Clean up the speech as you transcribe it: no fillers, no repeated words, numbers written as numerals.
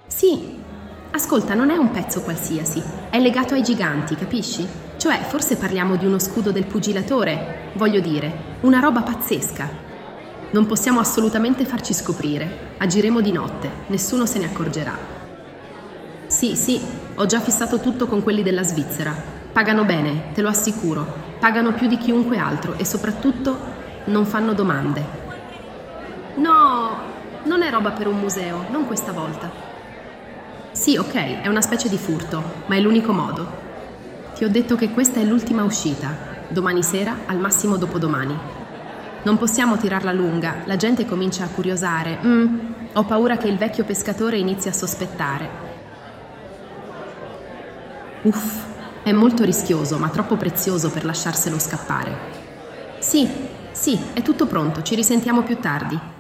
Sì, ascolta, non è un pezzo qualsiasi, è legato ai giganti, capisci? Cioè, forse parliamo di uno scudo del pugilatore, voglio dire, una roba pazzesca. Non possiamo assolutamente farci scoprire, agiremo di notte, nessuno se ne accorgerà. Sì, ho già fissato tutto con quelli della Svizzera. Pagano bene, te lo assicuro, pagano più di chiunque altro e soprattutto non fanno domande. No, non è roba per un museo, non questa volta. Sì, ok, è una specie di furto, ma è l'unico modo. Ti ho detto che questa è l'ultima uscita, domani sera, al massimo dopodomani. Non possiamo tirarla lunga, la gente comincia a curiosare. Ho paura che il vecchio pescatore inizi a sospettare. Uff, è molto rischioso, ma troppo prezioso per lasciarselo scappare. Sì, è tutto pronto, ci risentiamo più tardi.